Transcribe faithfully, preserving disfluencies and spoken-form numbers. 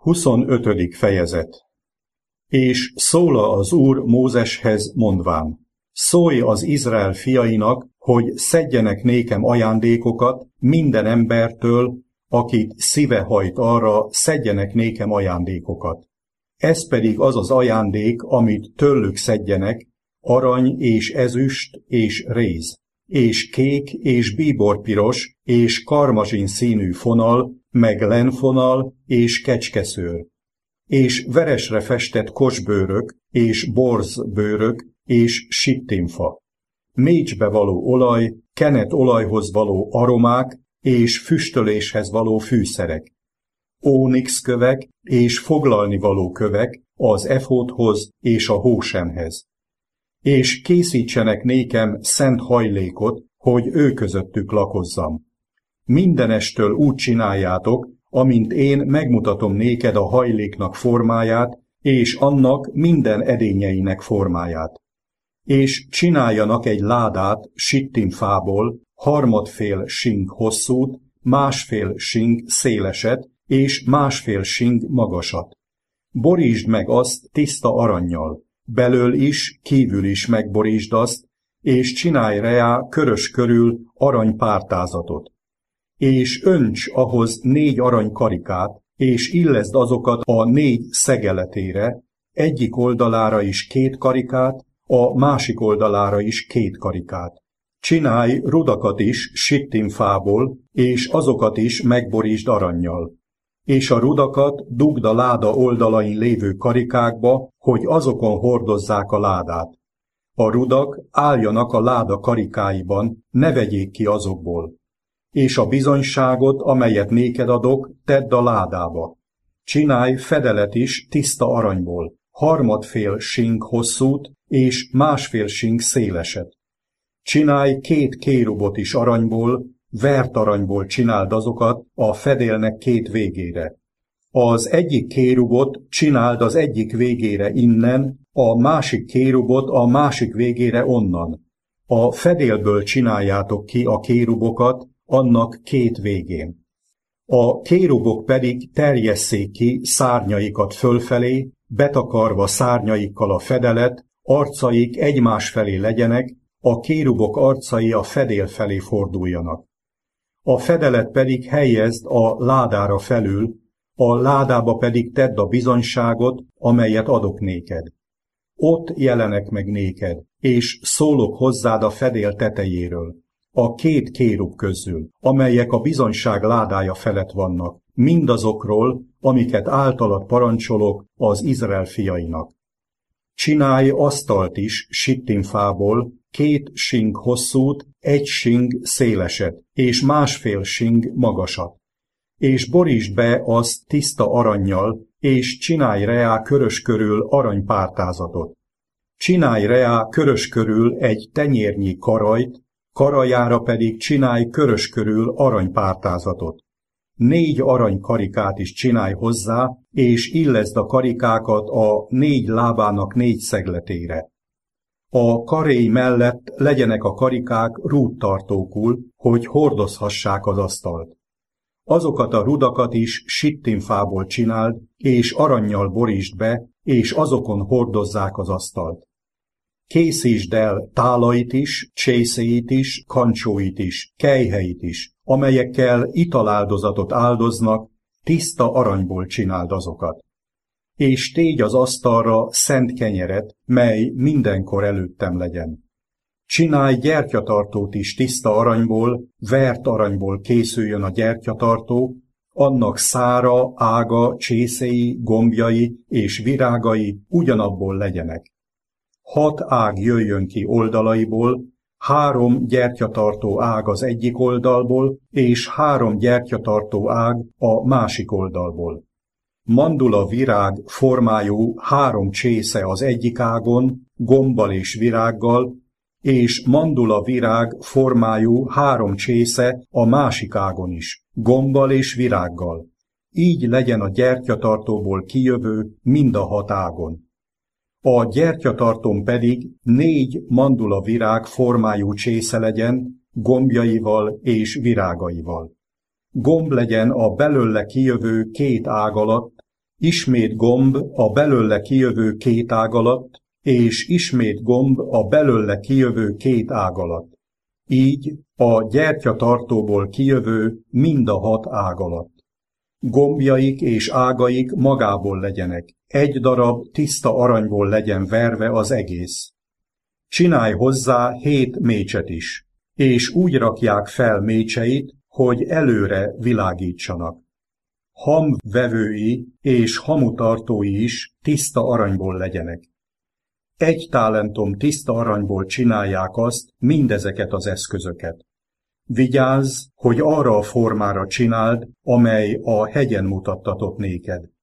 huszonötödik fejezet. És szóla az Úr Mózeshez mondván: Szólj az Izrael fiainak, hogy szedjenek nékem ajándékokat minden embertől, akit szíve hajt arra, szedjenek nékem ajándékokat. Ez pedig az az ajándék, amit tőlük szedjenek, arany és ezüst és réz, és kék és bíborpiros és karmazsin színű fonal, meg lenfonal és kecskeszőr, és veresre festett kosbőrök és borzbőrök és sittimfa, mécsbe való olaj, kenet olajhoz való aromák és füstöléshez való fűszerek, ónix kövek és foglalni való kövek az efódhoz és a hósemhez. És készítsenek nékem szent hajlékot, hogy ő közöttük lakozzam. Mindenestől úgy csináljátok, amint én megmutatom néked a hajléknak formáját, és annak minden edényeinek formáját. És csináljanak egy ládát sittimfából, harmadfél sing hosszút, másfél sing széleset, és másfél sing magasat. Borítsd meg azt tiszta arannyal, belől is, kívül is megborítsd azt, és csinálj reá körös körül aranypártázatot. És önts ahhoz négy aranykarikát, és illeszd azokat a négy szegeletére, egyik oldalára is két karikát, a másik oldalára is két karikát. Csinálj rudakat is sittimfából, és azokat is megborítsd arannyal. És a rudakat dugd a láda oldalain lévő karikákba, hogy azokon hordozzák a ládát. A rudak álljanak a láda karikáiban, ne vegyék ki azokból. És a bizonyságot, amelyet néked adok, tedd a ládába. Csinálj fedelet is tiszta aranyból, harmadfél sing hosszút, és másfél sing széleset. Csinálj két kérubot is aranyból, vert aranyból csináld azokat a fedélnek két végére. Az egyik kérubot csináld az egyik végére innen, a másik kérubot a másik végére onnan. A fedélből csináljátok ki a kérubokat, annak két végén. A kérubok pedig terjesszék ki szárnyaikat fölfelé, betakarva szárnyaikkal a fedelet, arcaik egymás felé legyenek, a kérubok arcai a fedél felé forduljanak. A fedelet pedig helyezd a ládára felül, a ládába pedig tedd a bizonyságot, amelyet adok néked. Ott jelenek meg néked, és szólok hozzád a fedél tetejéről, a két kérub közül, amelyek a bizonyság ládája felett vannak, mindazokról, amiket általad parancsolok az Izrael fiainak. Csinálj asztalt is sittimfából, két sing hosszút, egy sing széleset, és másfél sing magasat. És borítsd be azt tiszta arannyal, és csinálj reá körös körül aranypártázatot. Csinálj reá körös körül egy tenyérnyi karajt, karajára pedig csinálj körös körül aranypártázatot. Négy aranykarikát is csinálj hozzá, és illeszd a karikákat a négy lábának négy szegletére. A karéj mellett legyenek a karikák rúdtartókul, hogy hordozhassák az asztalt. Azokat a rudakat is sittimfából csináld, és arannyal borítsd be, és azokon hordozzák az asztalt. Készítsd el tálait is, csészéit is, kancsóit is, kelyheit is, amelyekkel italáldozatot áldoznak, tiszta aranyból csináld azokat. És tégy az asztalra szent kenyeret, mely mindenkor előttem legyen. Csinálj gyertyatartót is tiszta aranyból, vert aranyból készüljön a gyertyatartó, annak szára, ága, csészéi, gombjai és virágai ugyanabból legyenek. Hat ág jöjjön ki oldalaiból, három gyertyatartó ág az egyik oldalból, és három gyertyatartó ág a másik oldalból. Mandula virág formájú három csésze az egyik ágon, gombbal és virággal, és mandula virág formájú három csésze a másik ágon is, gombbal és virággal. Így legyen a gyertyatartóból kijövő mind a hat ágon. A gyertyatartón pedig négy mandula virág formájú csésze legyen, gombjaival és virágaival. Gomb legyen a belőle kijövő két ág alatt, ismét gomb a belőle kijövő két ág alatt, és ismét gomb a belőle kijövő két ág alatt. Így a gyertyatartóból kijövő mind a hat ág alatt. Gombjaik és ágaik magából legyenek, egy darab tiszta aranyból legyen verve az egész. Csinálj hozzá hét mécset is, és úgy rakják fel mécseit, hogy előre világítsanak. Hamvevői és hamutartói is tiszta aranyból legyenek. Egy tálentom tiszta aranyból csinálják azt, mindezeket az eszközöket. Vigyázz, hogy arra a formára csináld, amely a hegyen mutattatott néked.